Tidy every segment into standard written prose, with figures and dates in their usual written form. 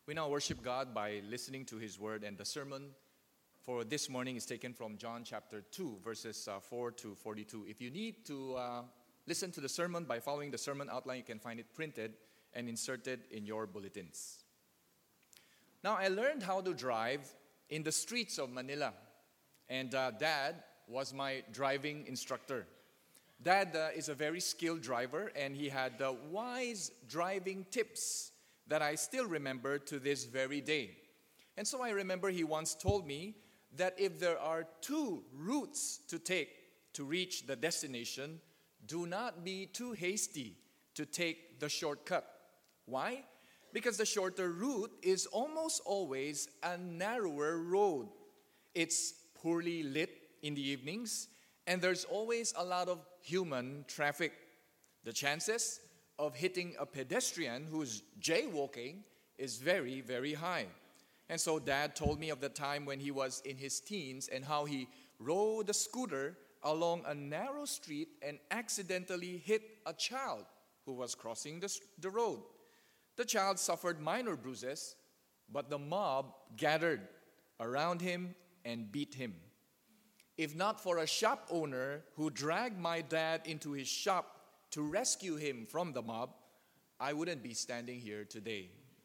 We now worship God by listening to His Word, and the sermon for this morning is taken from John chapter 2, verses 4 to 42. If you need to listen to the sermon by following the sermon outline, you can find it printed and inserted in your bulletins. Now, I learned how to drive in the streets of Manila, and Dad was my driving instructor. Dad is a very skilled driver, and he had wise driving tips that I still remember to this very day. And so I remember he once told me that if there are two routes to take to reach the destination, do not be too hasty to take the shortcut. Why? Because the shorter route is almost always a narrower road. It's poorly lit in the evenings, and there's always a lot of human traffic. The chances of hitting a pedestrian who's jaywalking is very, very high. And so Dad told me of the time when he was in his teens and how he rode a scooter along a narrow street and accidentally hit a child who was crossing the road. The child suffered minor bruises, but the mob gathered around him and beat him. If not for a shop owner who dragged my dad into his shop to rescue him from the mob, I wouldn't be standing here today.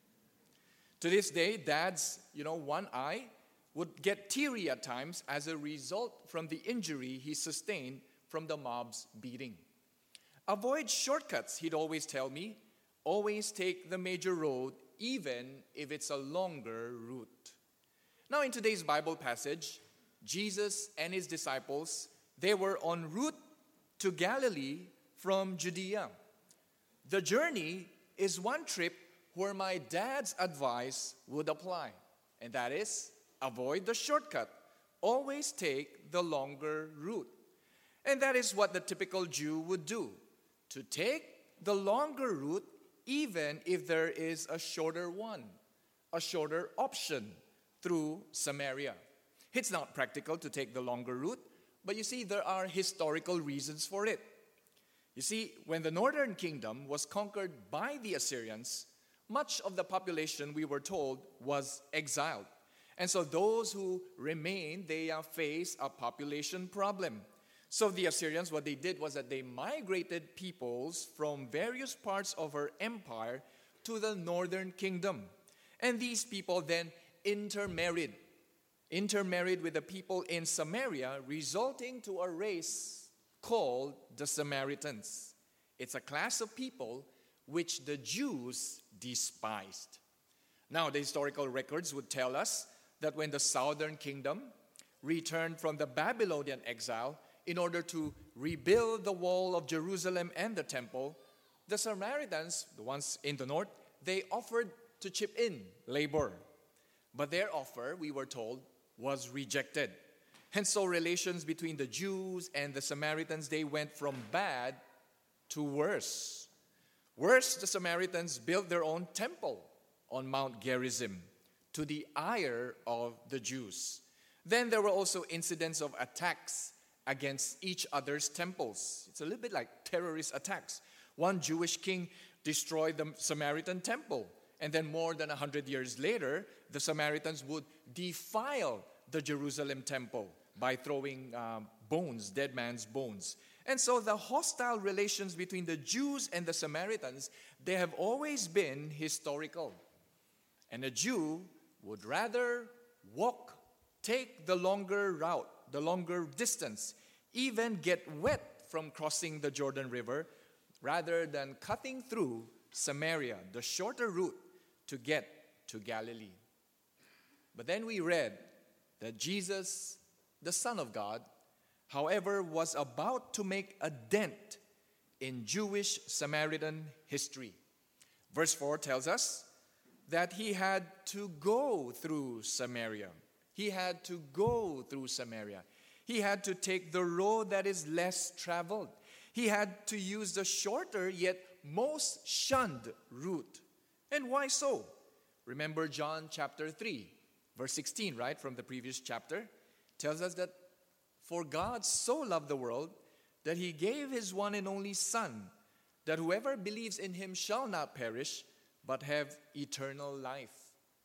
To this day, Dad's, one eye would get teary at times as a result from the injury he sustained from the mob's beating. Avoid shortcuts, he'd always tell me. Always take the major road, even if it's a longer route. Now, in today's Bible passage, Jesus and his disciples, they were en route to Galilee from Judea. The journey is one trip where my dad's advice would apply, and that is, avoid the shortcut. Always take the longer route. And that is what the typical Jew would do, to take the longer route even if there is a shorter one, a shorter option through Samaria. It's not practical to take the longer route, but you see, there are historical reasons for it. You see, when the northern kingdom was conquered by the Assyrians, much of the population, we were told, was exiled. And so those who remained, they faced a population problem. So the Assyrians, what they did was that they migrated peoples from various parts of her empire to the northern kingdom. And these people then intermarried with the people in Samaria, resulting to a race called the Samaritans. It's a class of people which the Jews despised. Now, the historical records would tell us that when the southern kingdom returned from the Babylonian exile in order to rebuild the wall of Jerusalem and the temple, the Samaritans, the ones in the north, they offered to chip in labor. But their offer, we were told, was rejected. And so relations between the Jews and the Samaritans, they went from bad to worse. Worse, the Samaritans built their own temple on Mount Gerizim to the ire of the Jews. Then there were also incidents of attacks against each other's temples. It's a little bit like terrorist attacks. One Jewish king destroyed the Samaritan temple. And then more than 100 years later, the Samaritans would defile the Jerusalem temple by throwing bones, dead man's bones. And so the hostile relations between the Jews and the Samaritans, they have always been historical. And a Jew would rather take the longer route, the longer distance, even get wet from crossing the Jordan River, rather than cutting through Samaria, the shorter route to get to Galilee. But then we read that Jesus, the Son of God, however, was about to make a dent in Jewish Samaritan history. Verse 4 tells us that he had to go through Samaria. He had to go through Samaria. He had to take the road that is less traveled. He had to use the shorter yet most shunned route. And why so? Remember John chapter 3, verse 16, right, from the previous chapter, tells us that for God so loved the world that he gave his one and only Son, that whoever believes in him shall not perish, but have eternal life.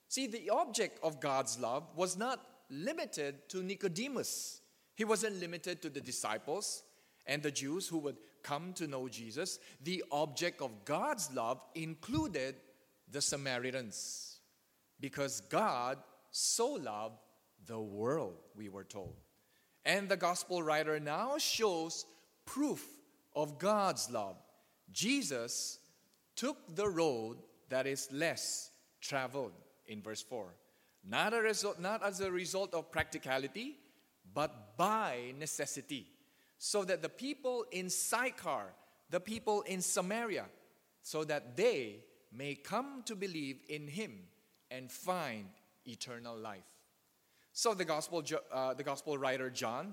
See, the object of God's love was not limited to Nicodemus. He wasn't limited to the disciples and the Jews who would come to know Jesus. The object of God's love included the Samaritans, because God so loved the world, we were told. And the gospel writer now shows proof of God's love. Jesus took the road that is less traveled, in verse 4. Not as a result of practicality, but by necessity, so that the people in Sychar, the people in Samaria, so that they may come to believe in him and find eternal life. So the gospel writer John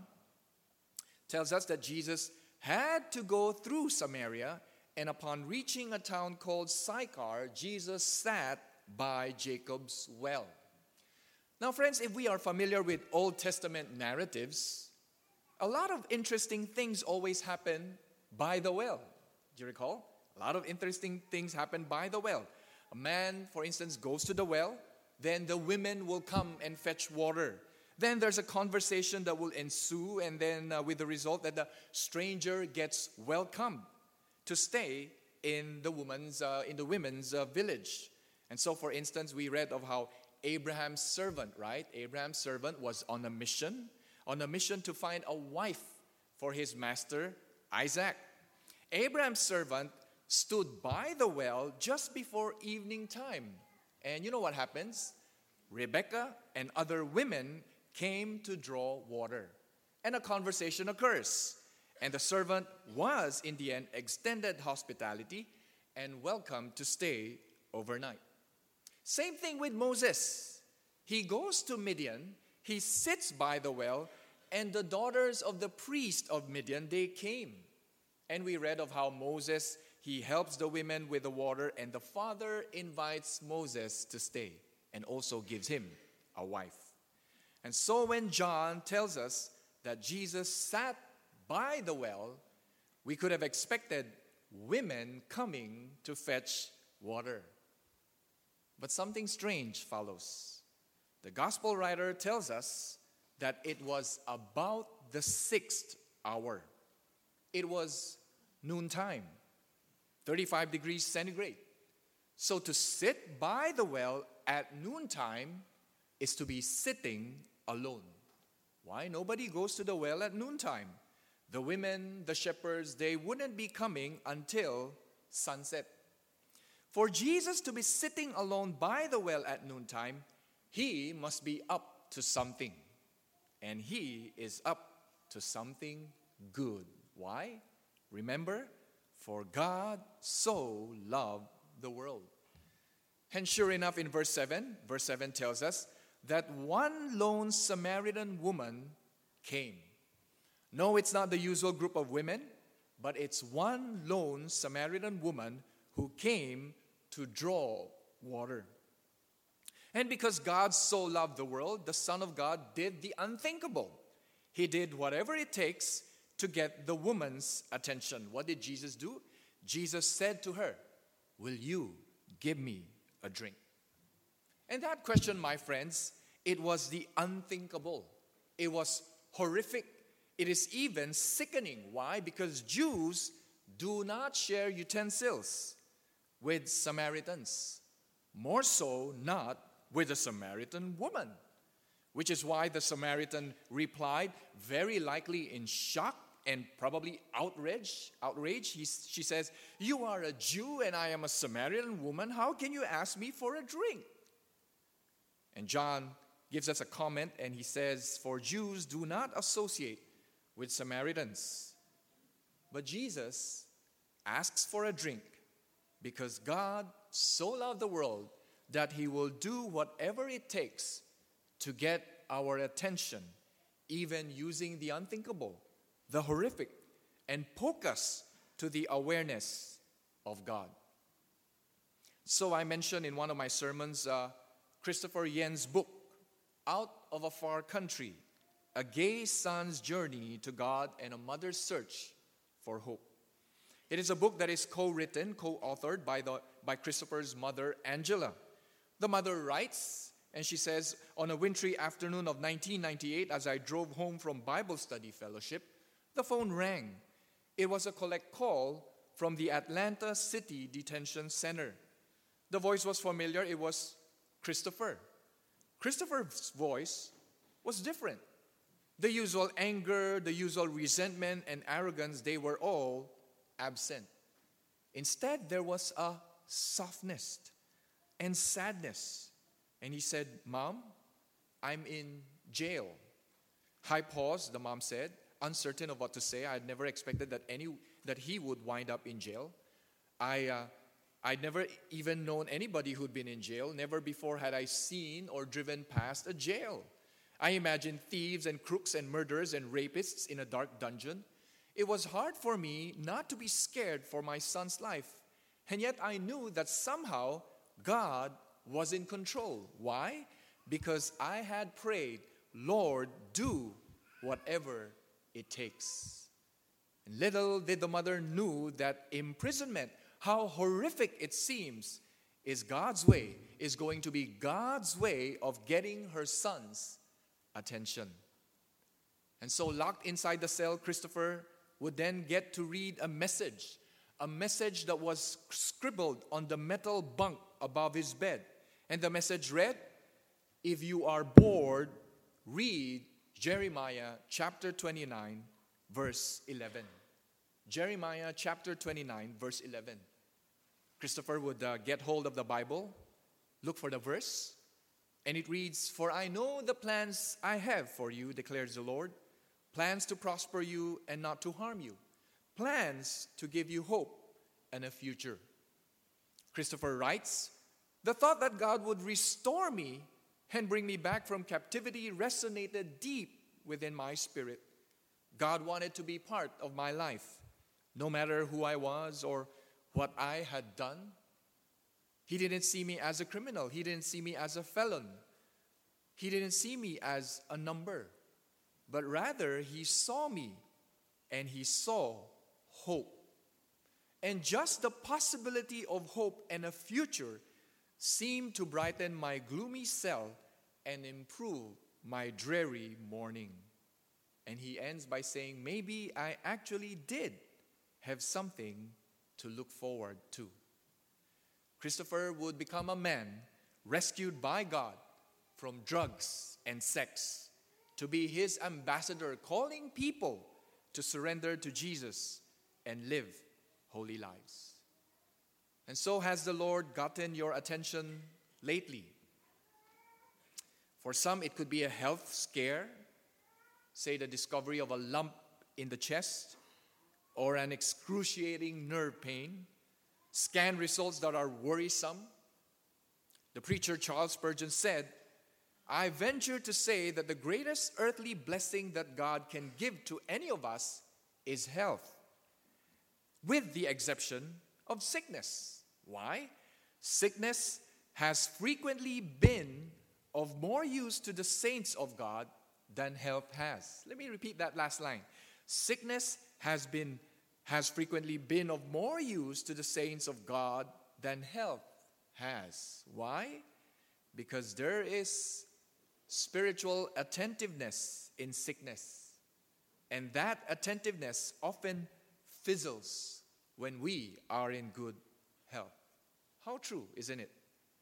tells us that Jesus had to go through Samaria, and upon reaching a town called Sychar, Jesus sat by Jacob's well. Now, friends, if we are familiar with Old Testament narratives, a lot of interesting things always happen by the well. Do you recall? A lot of interesting things happen by the well. A man, for instance, goes to the well, then the women will come and fetch water. Then there's a conversation that will ensue, and then with the result that the stranger gets welcomed to stay in the women's village. And so, for instance, we read of how Abraham's servant, right? Abraham's servant was on a mission to find a wife for his master, Isaac. Abraham's servant stood by the well just before evening time. And you know what happens? Rebekah and other women came to draw water. And a conversation occurs. And the servant was, in the end, extended hospitality and welcomed to stay overnight. Same thing with Moses. He goes to Midian, he sits by the well, and the daughters of the priest of Midian, they came. And we read of how Moses, he helps the women with the water, and the father invites Moses to stay and also gives him a wife. And so when John tells us that Jesus sat by the well, we could have expected women coming to fetch water. But something strange follows. The gospel writer tells us that it was about the 6th hour. It was noontime, 35 degrees centigrade. So to sit by the well at noontime is to be sitting alone. Why? Nobody goes to the well at noontime. The women, the shepherds, they wouldn't be coming until sunset. For Jesus to be sitting alone by the well at noontime, he must be up to something. And he is up to something good. Why? Remember, for God so loved the world. And sure enough, in verse 7 tells us that one lone Samaritan woman came. No, it's not the usual group of women, but it's one lone Samaritan woman who came to draw water. And because God so loved the world, the Son of God did the unthinkable. He did whatever it takes to get the woman's attention. What did Jesus do? Jesus said to her, "Will you give me a drink?" And that question, my friends, it was the unthinkable. It was horrific. It is even sickening. Why? Because Jews do not share utensils with Samaritans. More so, not with a Samaritan woman. Which is why the Samaritan replied, very likely in shock and probably outrage. She says, "You are a Jew and I am a Samaritan woman. How can you ask me for a drink?" And John gives us a comment and he says, "For Jews do not associate with Samaritans." But Jesus asks for a drink because God so loved the world that he will do whatever it takes to get our attention, even using the unthinkable, the horrific, and poke us to the awareness of God. So I mentioned in one of my sermons, Christopher Yen's book, Out of a Far Country, A Gay Son's Journey to God and a Mother's Search for Hope. It is a book that is co-written, co-authored by Christopher's mother, Angela. The mother writes And she says, on a wintry afternoon of 1998, as I drove home from Bible study fellowship, the phone rang. It was a collect call from the Atlanta City Detention Center. The voice was familiar. It was Christopher. Christopher's voice was different. The usual anger, the usual resentment and arrogance, they were all absent. Instead, there was a softness and sadness. And he said, Mom, I'm in jail. I paused, the mom said, uncertain of what to say. I had never expected that he would wind up in jail. I'd never even known anybody who'd been in jail. Never before had I seen or driven past a jail. I imagined thieves and crooks and murderers and rapists in a dark dungeon. It was hard for me not to be scared for my son's life. And yet I knew that somehow God was in control. Why? Because I had prayed, Lord, do whatever it takes. And little did the mother knew that imprisonment, how horrific it seems, is going to be God's way of getting her son's attention. And so locked inside the cell, Christopher would then get to read a message that was scribbled on the metal bunk above his bed. And the message read, if you are bored, read Jeremiah chapter 29, verse 11. Jeremiah chapter 29, verse 11. Christopher would get hold of the Bible, look for the verse, and it reads, for I know the plans I have for you, declares the Lord, plans to prosper you and not to harm you, plans to give you hope and a future. Christopher writes, the thought that God would restore me and bring me back from captivity resonated deep within my spirit. God wanted to be part of my life, no matter who I was or what I had done. He didn't see me as a criminal. He didn't see me as a felon. He didn't see me as a number. But rather, he saw me and he saw hope. And just the possibility of hope and a future seemed to brighten my gloomy cell and improve my dreary morning. And he ends by saying, maybe I actually did have something to look forward to. Christopher would become a man rescued by God from drugs and sex to be his ambassador, calling people to surrender to Jesus and live holy lives. And so has the Lord gotten your attention lately? For some, it could be a health scare, say the discovery of a lump in the chest, or an excruciating nerve pain, scan results that are worrisome. The preacher Charles Spurgeon said, I venture to say that the greatest earthly blessing that God can give to any of us is health, with the exception of sickness. Why? Sickness has frequently been of more use to the saints of God than health has. Let me repeat that last line. Sickness has frequently been of more use to the saints of God than health has. Why? Because there is spiritual attentiveness in sickness. And that attentiveness often fizzles when we are in good health. How true, isn't it?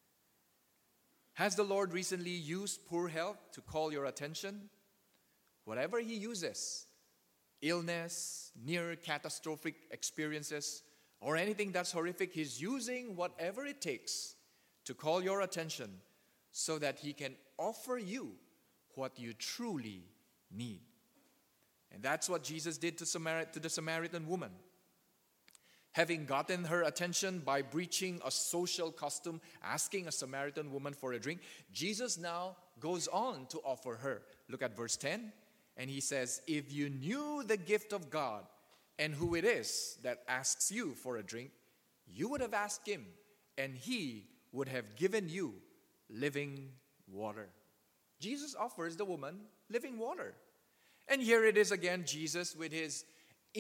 Has the Lord recently used poor health to call your attention? Whatever He uses, illness, near catastrophic experiences, or anything that's horrific, He's using whatever it takes to call your attention so that He can offer you what you truly need. And that's what Jesus did to the Samaritan woman. Having gotten her attention by breaching a social custom, asking a Samaritan woman for a drink, Jesus now goes on to offer her. Look at verse 10. And He says, if you knew the gift of God and who it is that asks you for a drink, you would have asked Him, and He would have given you living water. Jesus offers the woman living water. And here it is again, Jesus with His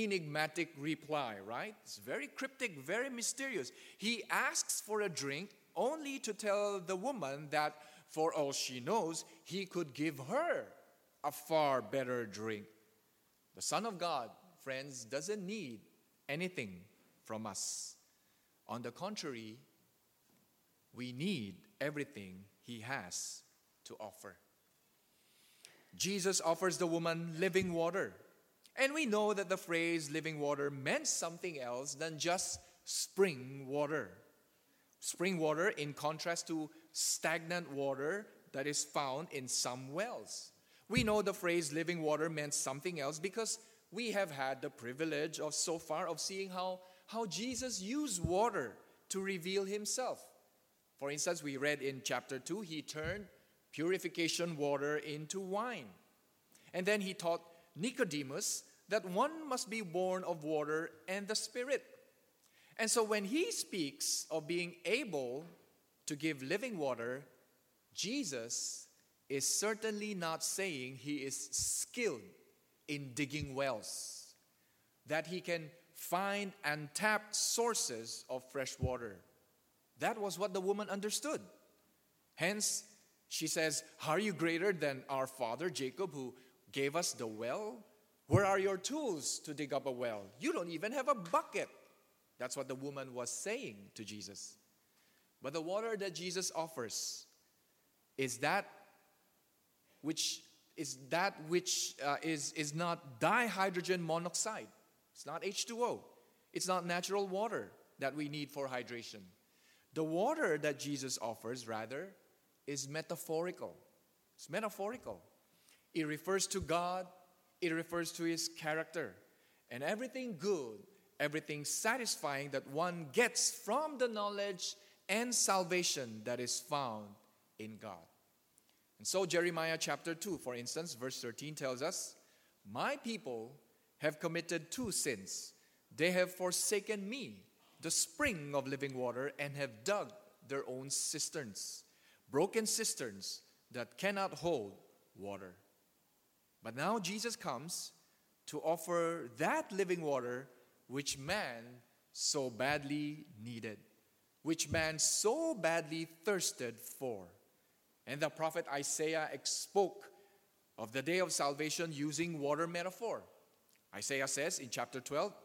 enigmatic reply, right? It's very cryptic, very mysterious. He asks for a drink only to tell the woman that for all she knows, he could give her a far better drink. The Son of God, friends, doesn't need anything from us. On the contrary, we need everything he has to offer. Jesus offers the woman living water. And we know that the phrase living water meant something else than just spring water. Spring water in contrast to stagnant water that is found in some wells. We know the phrase living water meant something else because we have had the privilege of so far of seeing how Jesus used water to reveal himself. For instance, we read in chapter 2, he turned purification water into wine. And then he taught Nicodemus that one must be born of water and the Spirit. And so when he speaks of being able to give living water, Jesus is certainly not saying he is skilled in digging wells, that he can find untapped sources of fresh water. That was what the woman understood. Hence, she says, "Are you greater than our father Jacob, who gave us the well? Where are your tools to dig up a well? You don't even have a bucket." That's what the woman was saying to Jesus. But the water that Jesus offers is that which is not dihydrogen monoxide. It's not H2O. It's not natural water that we need for hydration. The water that Jesus offers, rather, is metaphorical. It's metaphorical. It refers to God. It refers to his character. And everything good, everything satisfying that one gets from the knowledge and salvation that is found in God. And so Jeremiah chapter 2, for instance, verse 13 tells us, "My people have committed two sins. They have forsaken me, the spring of living water, and have dug their own cisterns, broken cisterns that cannot hold water." But now Jesus comes to offer that living water which man so badly needed, which man so badly thirsted for. And the prophet Isaiah spoke of the day of salvation using water metaphor. Isaiah says in chapter 12,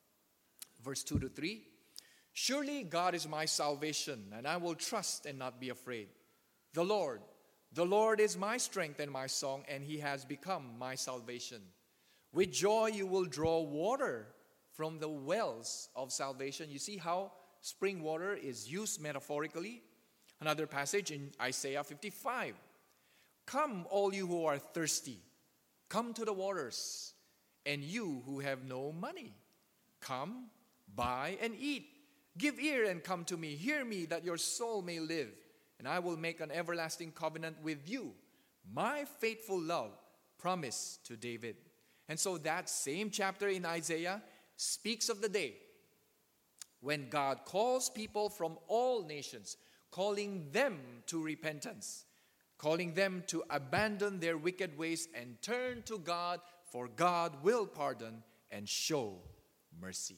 verse 2 to 3, "Surely God is my salvation, and I will trust and not be afraid. The Lord is my strength and my song, and he has become my salvation. With joy you will draw water from the wells of salvation." You see how spring water is used metaphorically? Another passage in Isaiah 55. "Come, all you who are thirsty, come to the waters, and you who have no money, come, buy and eat. Give ear and come to me. Hear me, that your soul may live, and I will make an everlasting covenant with you, my faithful love promised to David." And so that same chapter in Isaiah speaks of the day when God calls people from all nations, calling them to repentance, calling them to abandon their wicked ways and turn to God, for God will pardon and show mercy.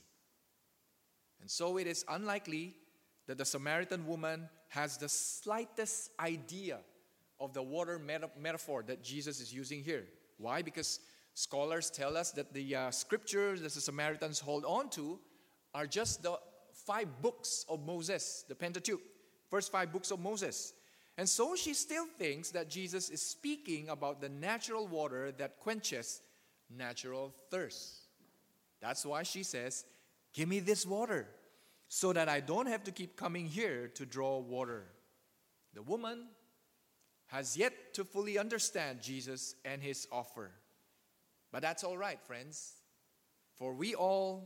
And so it is unlikely that the Samaritan woman has the slightest idea of the water metaphor that Jesus is using here. Why? Because scholars tell us that the scriptures that the Samaritans hold on to are just the 5 books of Moses, the Pentateuch, first 5 books of Moses. And so she still thinks that Jesus is speaking about the natural water that quenches natural thirst. That's why she says, "Give me this water so that I don't have to keep coming here to draw water." The woman has yet to fully understand Jesus and his offer. But that's all right, friends, for we all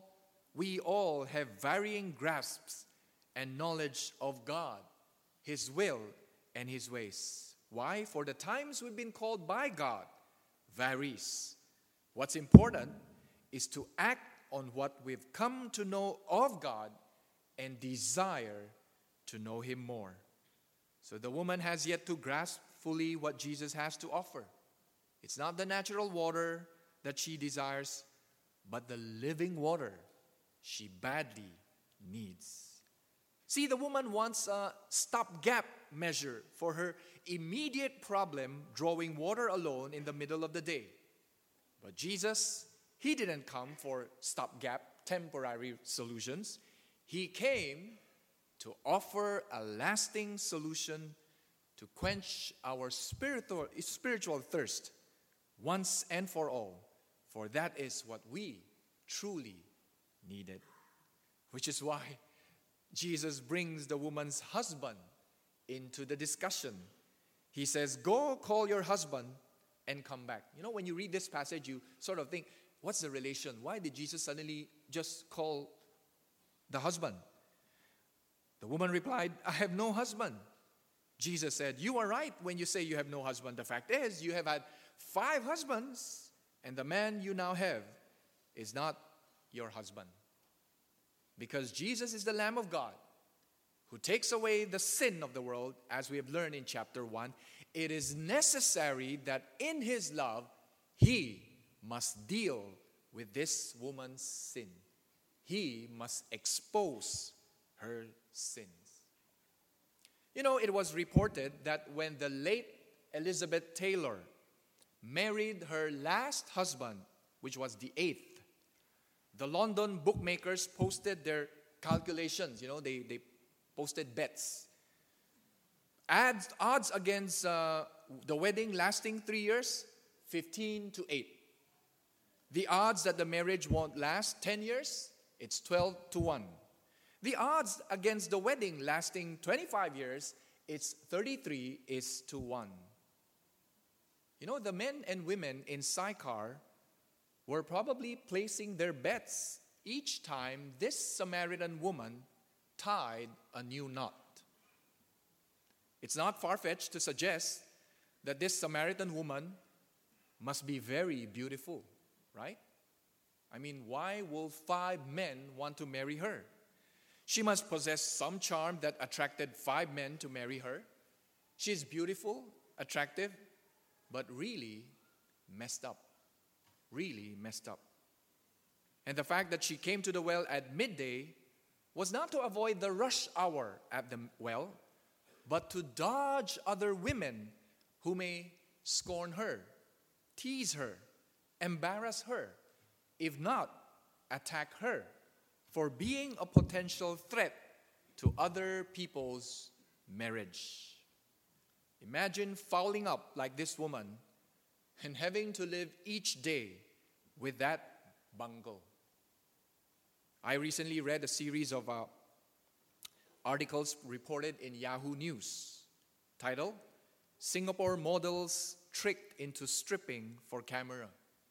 have varying grasps and knowledge of God, his will, and his ways. Why? For the times we've been called by God varies. What's important is to act on what we've come to know of God and desire to know him more. So the woman has yet to grasp fully what Jesus has to offer. It's not the natural water that she desires, but the living water she badly needs. See, the woman wants a stopgap measure for her immediate problem, drawing water alone in the middle of the day. But Jesus, he didn't come for stopgap, temporary solutions. He came to offer a lasting solution to quench our spiritual thirst once and for all. For that is what we truly needed. Which is why Jesus brings the woman's husband into the discussion. He says, "Go call your husband and come back." You know, when you read this passage, you sort of think, what's the relation? Why did Jesus suddenly just call the husband? The woman replied, "I have no husband." Jesus said, "You are right when you say you have no husband. The fact is, you have had 5 husbands, and the man you now have is not your husband." Because Jesus is the Lamb of God who takes away the sin of the world, as we have learned in chapter 1, it is necessary that in His love, He must deal with this woman's sin. He must expose her sins. You know, it was reported that when the late Elizabeth Taylor married her last husband, which was the 8th, the London bookmakers posted their calculations. You know, they posted bets. Odds against the wedding lasting 3 years, 15-8. The odds that the marriage won't last 10 years, it's 12-1. The odds against the wedding lasting 25 years, it's 33-1. You know, the men and women in Sychar were probably placing their bets each time this Samaritan woman tied a new knot. It's not far-fetched to suggest that this Samaritan woman must be very beautiful, right? I mean, why will 5 men want to marry her? She must possess some charm that attracted 5 men to marry her. She's beautiful, attractive, but really messed up. Really messed up. And the fact that she came to the well at midday was not to avoid the rush hour at the well, but to dodge other women who may scorn her, tease her, embarrass her, if not attack her for being a potential threat to other people's marriage. Imagine fouling up like this woman and having to live each day with that bungle. I recently read a series of articles reported in Yahoo News titled, "Singapore Models Tricked into Stripping for Camera."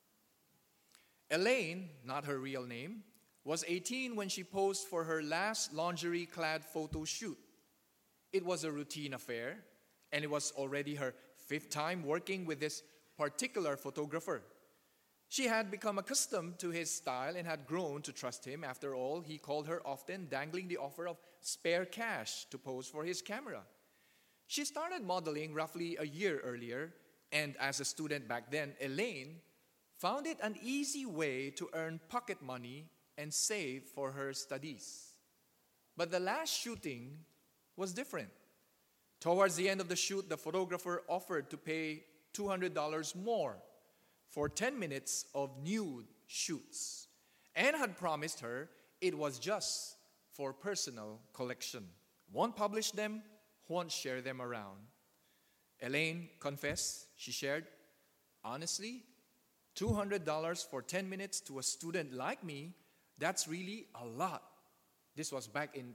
Elaine, not her real name, was 18 when she posed for her last lingerie-clad photo shoot. It was a routine affair, and it was already her 5th time working with this particular photographer. She had become accustomed to his style and had grown to trust him. After all, he called her often, dangling the offer of spare cash to pose for his camera. She started modeling roughly a year earlier, and as a student back then, Elaine found it an easy way to earn pocket money and save for her studies. But the last shooting was different. Towards the end of the shoot, the photographer offered to pay $200 more for 10 minutes of nude shoots and had promised her it was just for personal collection. Won't publish them, won't share them around. Elaine confessed, she shared, "Honestly, $200 for 10 minutes to a student like me, that's really a lot." This was back in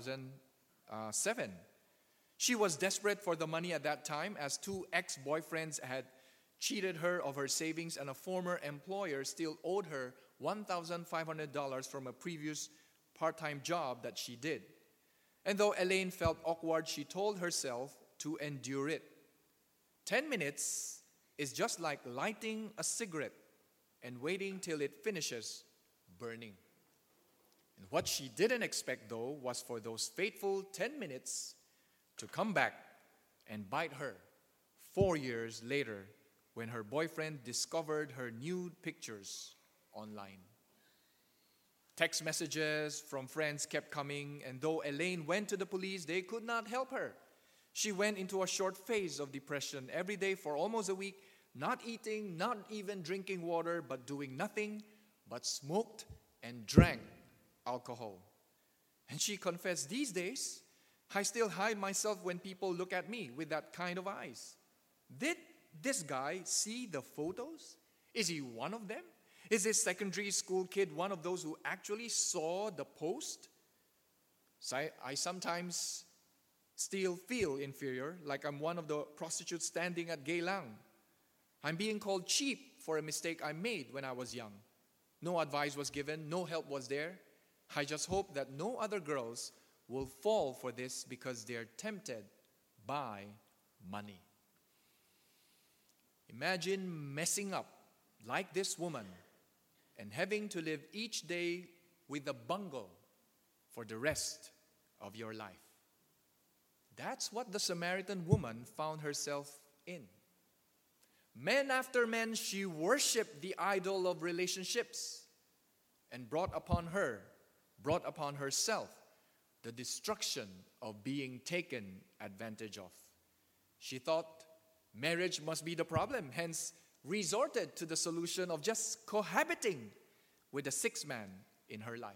2007. She was desperate for the money at that time, as 2 ex-boyfriends had cheated her of her savings, and a former employer still owed her $1,500 from a previous part-time job that she did. And though Elaine felt awkward, she told herself to endure it. 10 minutes is just like lighting a cigarette and waiting till it finishes burning. And what she didn't expect, though, was for those fateful 10 minutes to come back and bite her 4 years later when her boyfriend discovered her nude pictures online. Text messages from friends kept coming, and though Elaine went to the police, they could not help her. She went into a short phase of depression every day for almost a week, not eating, not even drinking water, but doing nothing but smoked and drank alcohol. And she confessed, these days, I still hide myself when people look at me with that kind of eyes. Did this guy see the photos? Is he one of them? Is this secondary school kid one of those who actually saw the post? So I sometimes still feel inferior, like I'm one of the prostitutes standing at Geylang. I'm being called cheap for a mistake I made when I was young. No advice was given, no help was there. I just hope that no other girls will fall for this because they're tempted by money. Imagine messing up like this woman and having to live each day with a bungle for the rest of your life. That's what the Samaritan woman found herself in. Men after men, she worshipped the idol of relationships and brought upon herself, the destruction of being taken advantage of. She thought marriage must be the problem, hence resorted to the solution of just cohabiting with the sixth man in her life.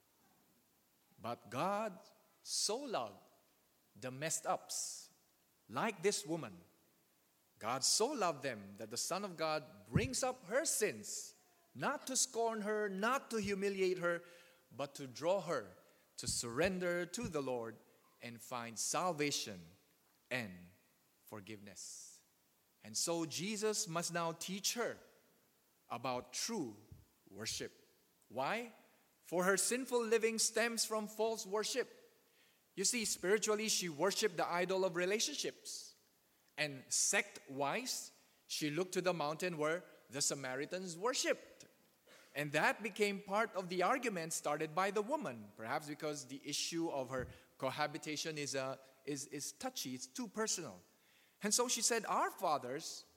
But God so loved the messed ups, like this woman. God so loved them that the Son of God brings up her sins, not to scorn her, not to humiliate her, but to draw her to surrender to the Lord and find salvation and forgiveness. And so Jesus must now teach her about true worship. Why? For her sinful living stems from false worship. You see, spiritually, she worshiped the idol of relationships. And sect-wise, she looked to the mountain where the Samaritans worshipped. And that became part of the argument started by the woman, perhaps because the issue of her cohabitation is touchy, it's too personal. And so she said, our fathers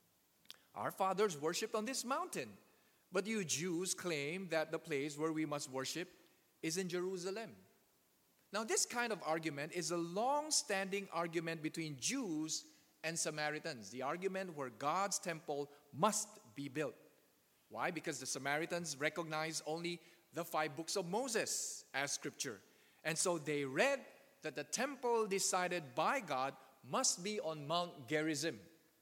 worshipped on this mountain. But you Jews claim that the place where we must worship is in Jerusalem. Now, this kind of argument is a long-standing argument between Jews and Samaritans. The argument where God's temple must be built. Why? Because the Samaritans recognize only the 5 books of Moses as scripture. And so they read that the temple decided by God must be on Mount Gerizim.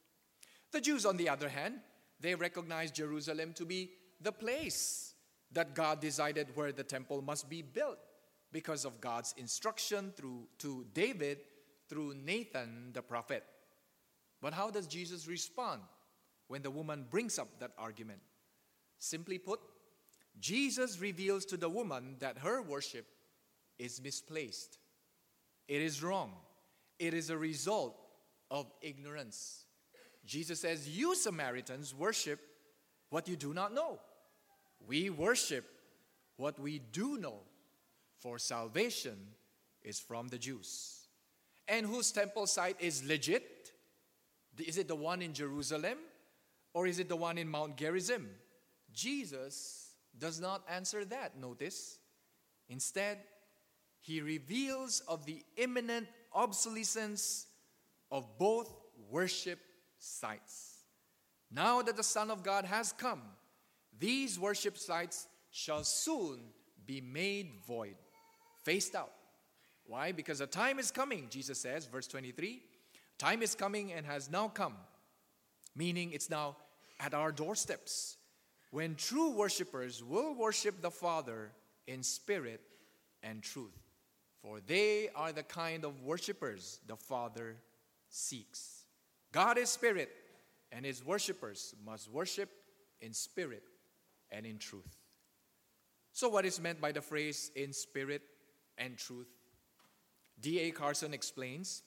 The Jews, on the other hand, they recognize Jerusalem to be the place that God decided where the temple must be built because of God's instruction to David through Nathan the prophet. But how does Jesus respond when the woman brings up that argument? Simply put, Jesus reveals to the woman that her worship is misplaced. It is wrong. It is a result of ignorance. Jesus says, you Samaritans worship what you do not know. We worship what we do know, for salvation is from the Jews. And whose temple site is legit? Is it the one in Jerusalem or is it the one in Mount Gerizim? Jesus does not answer that, notice. Instead, he reveals of the imminent obsolescence of both worship sites. Now that the Son of God has come, these worship sites shall soon be made void, phased out. Why? Because a time is coming, Jesus says, verse 23, time is coming and has now come, meaning it's now at our doorsteps, when true worshipers will worship the Father in spirit and truth. For they are the kind of worshipers the Father seeks. God is spirit, and his worshipers must worship in spirit and in truth. So what is meant by the phrase in spirit and truth? D.A. Carson explains,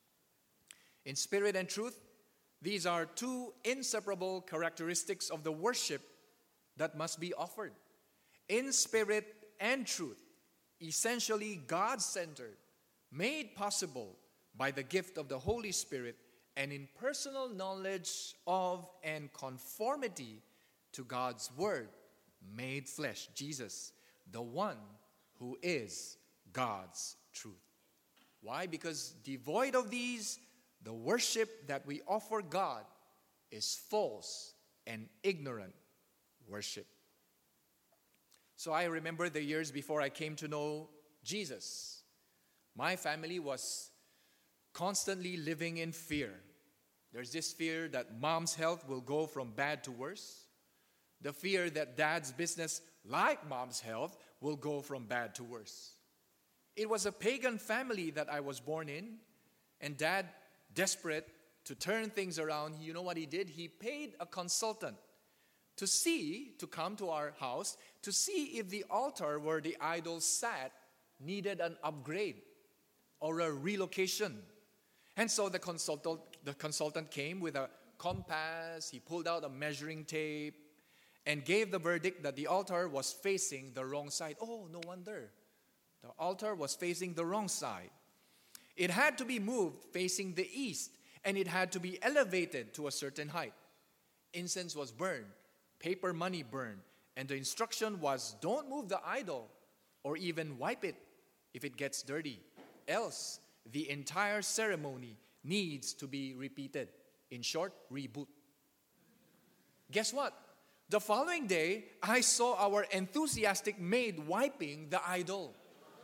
in spirit and truth, these are 2 inseparable characteristics of the worship that must be offered. In spirit and truth, essentially God-centered, made possible by the gift of the Holy Spirit and in personal knowledge of and conformity to God's Word, made flesh, Jesus, the one who is God's truth. Why? Because devoid of these, the worship that we offer God is false and ignorant worship. So I remember the years before I came to know Jesus. My family was constantly living in fear. There's this fear that mom's health will go from bad to worse. The fear that dad's business, like mom's health, will go from bad to worse. It was a pagan family that I was born in, and dad, desperate to turn things around, you know what he did? He paid a consultant to come to our house to see if the altar where the idol sat needed an upgrade or a relocation. And so the consultant came with a compass, he pulled out a measuring tape, and gave the verdict that the altar was facing the wrong side. Oh, no wonder. The altar was facing the wrong side. It had to be moved facing the east, and it had to be elevated to a certain height. Incense was burned, paper money burned, and the instruction was don't move the idol or even wipe it if it gets dirty. Else, the entire ceremony needs to be repeated. In short, reboot. Guess what? The following day, I saw our enthusiastic maid wiping the idol.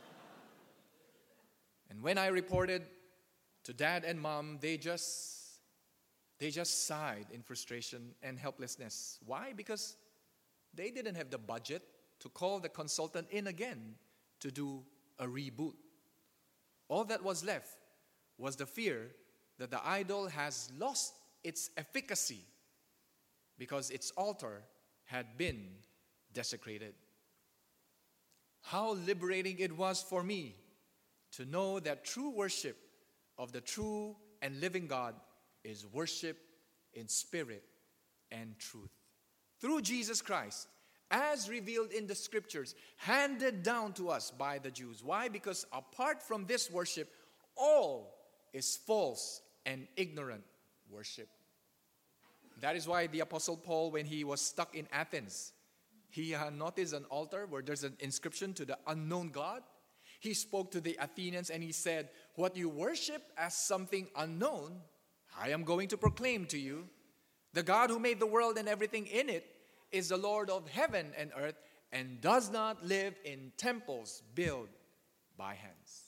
And when I reported to dad and mom, they just sighed in frustration and helplessness. Why? Because they didn't have the budget to call the consultant in again to do a reboot. All that was left was the fear that the idol has lost its efficacy because its altar had been desecrated. How liberating it was for me to know that true worship of the true and living God is worship in spirit and truth. Through Jesus Christ, as revealed in the scriptures, handed down to us by the Jews. Why? Because apart from this worship, all is false and ignorant worship. That is why the Apostle Paul, when he was stuck in Athens, he noticed an altar where there's an inscription to the unknown God. He spoke to the Athenians and he said, what you worship as something unknown, I am going to proclaim to you. The God who made the world and everything in it is the Lord of heaven and earth and does not live in temples built by hands.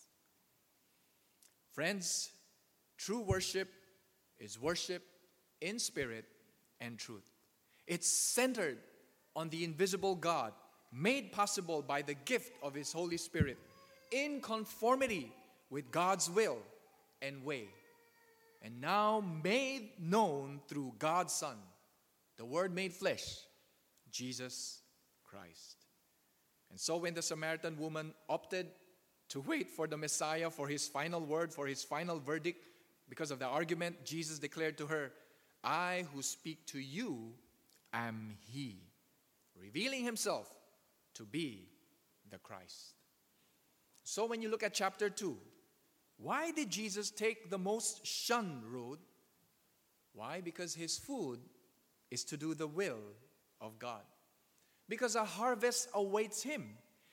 Friends, true worship is worship in spirit and truth. It's centered on the invisible God, made possible by the gift of His Holy Spirit, in conformity with God's will and way, and now made known through God's Son, the Word made flesh, Jesus Christ. And so when the Samaritan woman opted to wait for the Messiah for His final word, for His final verdict, because of the argument, Jesus declared to her, I who speak to you am He, revealing Himself to be the Christ. So when you look at chapter 2, why did Jesus take the most shunned road? Why? Because His food is to do the will of God. Because a harvest awaits Him.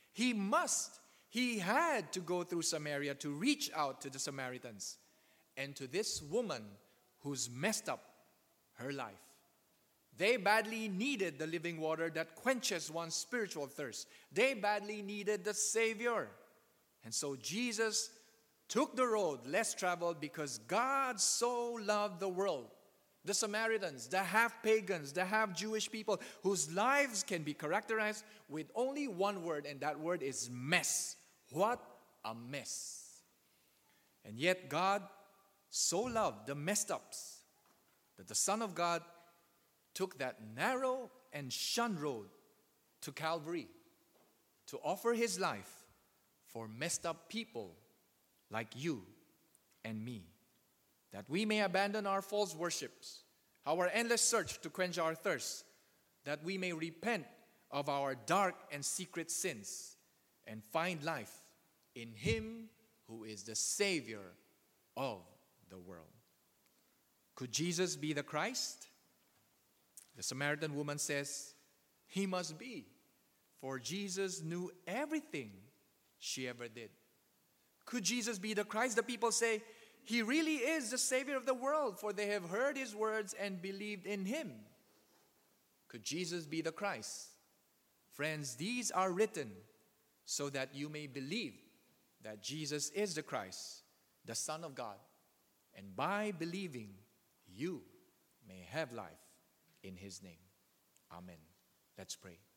He had to go through Samaria to reach out to the Samaritans and to this woman who's messed up her life. They badly needed the living water that quenches one's spiritual thirst. They badly needed the Savior. And so Jesus took the road less traveled because God so loved the world. The Samaritans, the half-pagans, the half-Jewish people whose lives can be characterized with only one word, and that word is mess. What a mess. And yet God so loved the messed ups that the Son of God took that narrow and shunned road to Calvary to offer His life for messed up people like you and me, that we may abandon our false worships, our endless search to quench our thirst, that we may repent of our dark and secret sins and find life in Him who is the Savior of the world. Could Jesus be the Christ? The Samaritan woman says, He must be, For Jesus knew everything she ever did. Could Jesus be the Christ? The people say, He really is the Savior of the world, for they have heard His words and believed in Him. Could Jesus be the Christ? Friends, these are written so that you may believe that Jesus is the Christ, the Son of God, and by believing, you may have life in His name. Amen. Let's pray.